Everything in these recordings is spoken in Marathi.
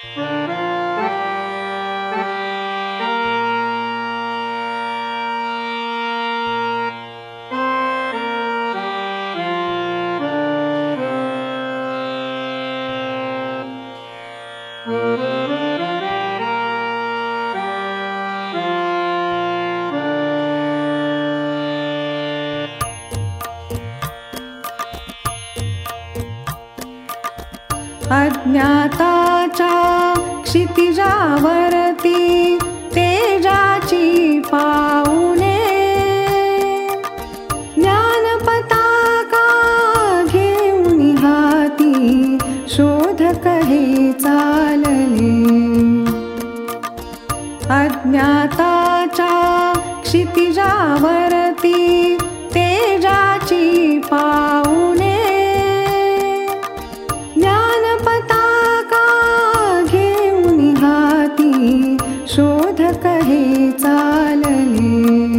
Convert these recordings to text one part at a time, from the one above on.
अज्ञाताच्या क्षितिजावरती तेजाची पाऊले, ज्ञानपताका घेऊन हाती शोधक हे चालले. अज्ञाताच्या क्षितिजावरती तेजाची पाऊले, शोधक हे चालले.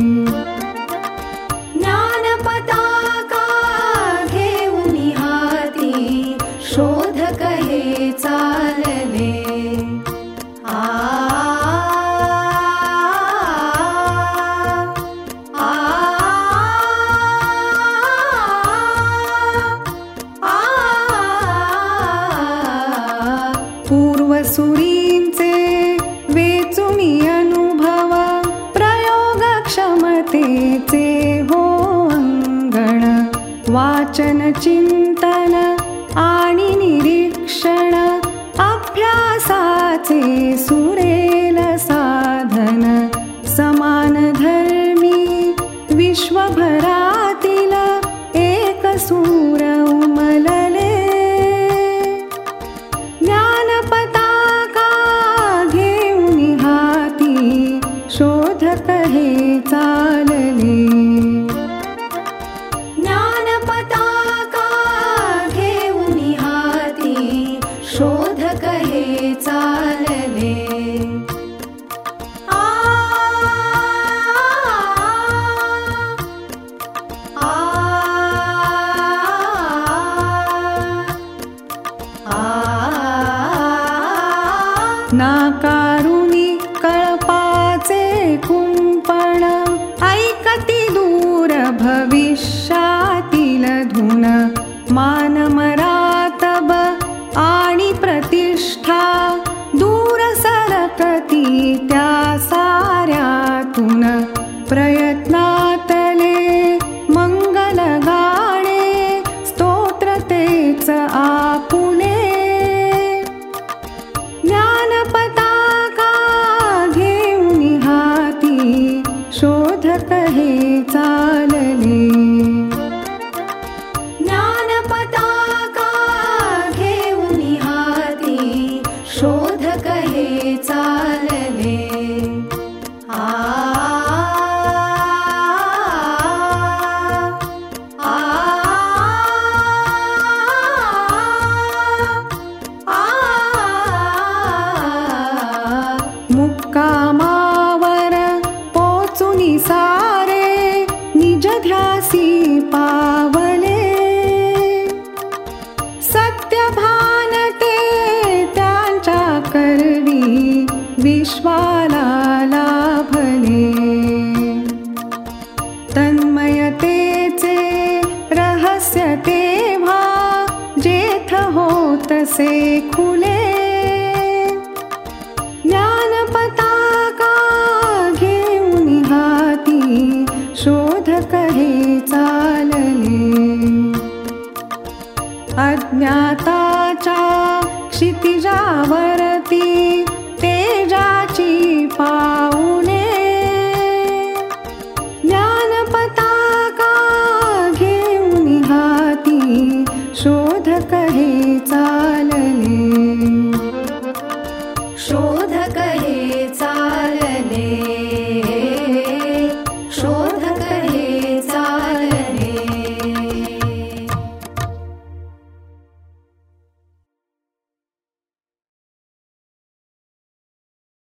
ज्ञानपताका घेऊन हाती शोधक हे चालले. आ आ आ पूर्वसुरींचे वेचुनी अनुभव प्रयोग क्षमतेचे हो अंगण, वाचन चिंतन आणि निरीक्षण अभ्यासाचे सुरेल साधन. समान धर्मी विश्वभरातील एक सूर उमलले. शोधक हे चालले. ज्ञानपताका घेऊन हाती शोधक हे चालले. आ आ आ नाकारुनी कळपाचे कुंपण, ऐकती दूर भविष्यातील धुन. मान मरातब आणि प्रतिष्ठा दूर सरकती त्या साऱ्यातून. प्रयत्नातले मंगल गाणे स्तोत्र तेच आपुले. शोधक हे चालले. ज्ञानपताका घेऊन हाती शोधक हे चालले. आ आ आ मुक्कामावर सारे निज ध्यासी पावले. सत्य भानते त्यांच्या करवी विश्वाला लाभले. तन्मयतेचे रहस्य तेव्हा जेथ होतसे खुले. ज्ञानपताका शोधक हे चालले. अज्ञाताच्या क्षितिजावर